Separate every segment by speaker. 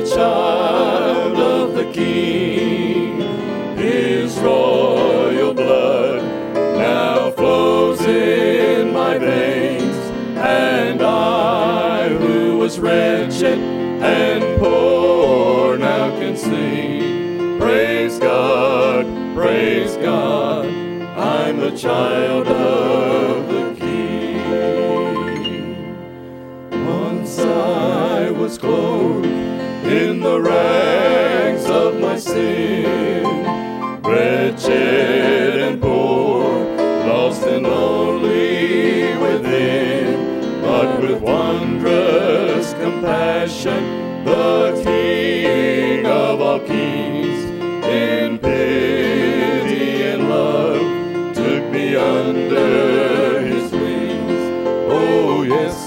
Speaker 1: child of the King. His royal blood now flows in my veins, and I, who was wretched and poor, now can sing. Praise God, I'm a child of the King. Once I was clothed in the rags of my sin, wretched and poor, lost and lonely within, but with wondrous compassion, the King of all kings, in pity and love, took me under his wings. Oh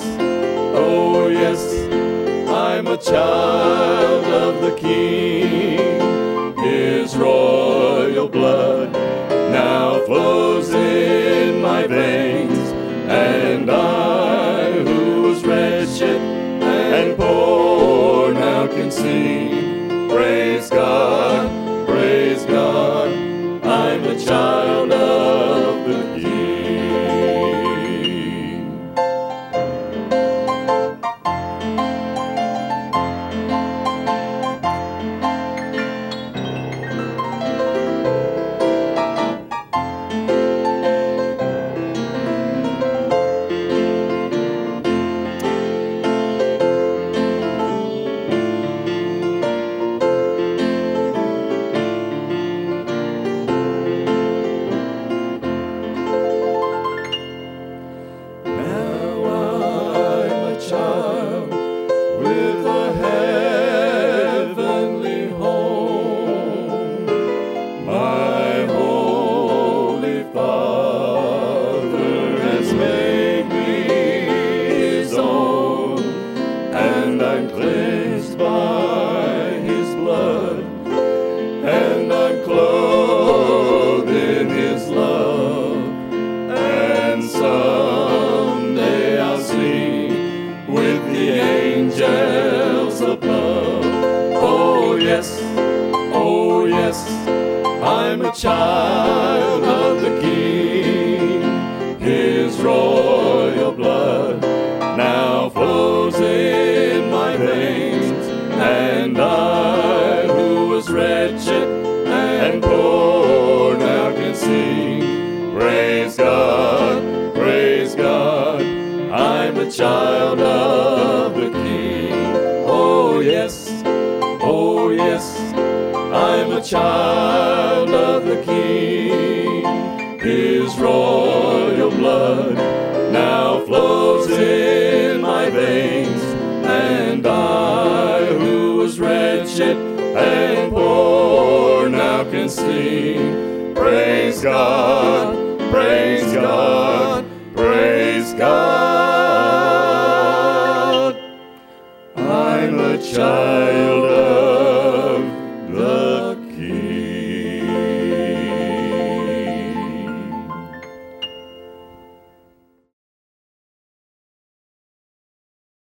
Speaker 1: yes, I'm a child of the King. His royal blood now flows in my veins, and I, who was wretched and poor, now can sing. Praise God, I'm a child of the King. With a heavenly home, my Holy Father has made me his own, and I'm cleansed by his blood, and I'm clothed in his love, and someday I'll sing with the angels above. Oh yes, I'm a child of the King. His royal blood now flows in my veins, and I, who was wretched and poor, now can sing. Praise God, I'm a child of the King. Oh yes, I'm a child of the King. His royal blood now flows in my veins, and I, who was wretched and poor, now can sing. Praise God, I'm a child